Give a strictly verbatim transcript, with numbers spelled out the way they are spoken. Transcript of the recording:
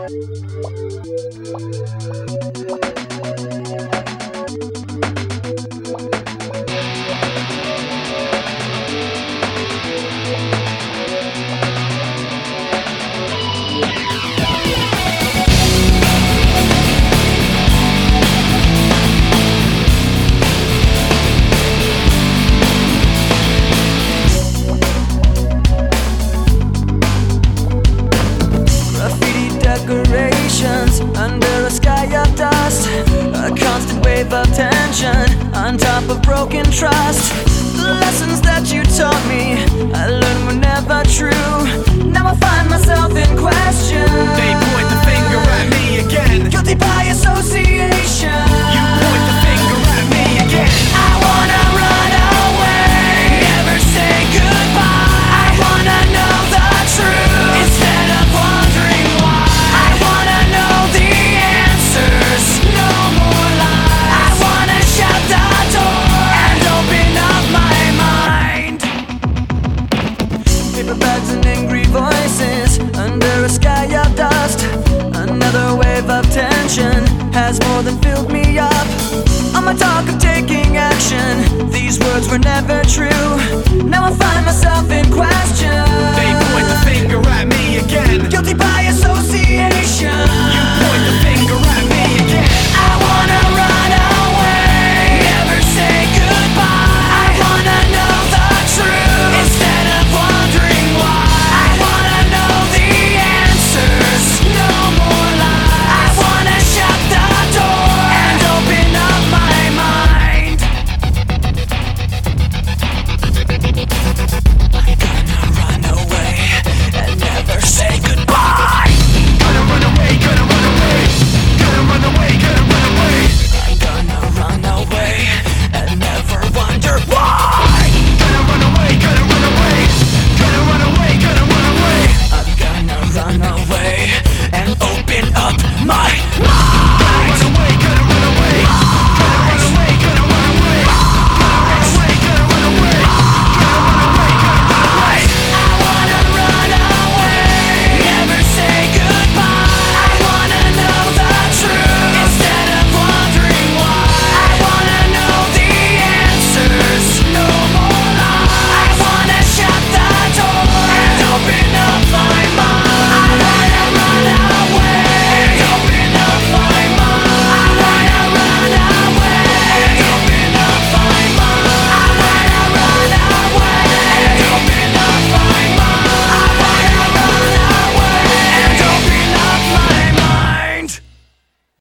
Decorations under a sky of dust, a constant wave of tension on top of broken trust. The lessons that you taught me, I learned were never true. Now I find myself in question. They point the finger at me again. Guilty by association. You point the finger at me again. I wanna run away, never say goodbye. I wanna know the truth instead of wondering why. I wanna know the answers, no more lies. I wanna shut the door and open up my mind. Paper bags and angry voices under a sky of dust. Another wave of tension has more than filled me up. On my talk of taking action, these words were never true. Now I find myself in question. They point the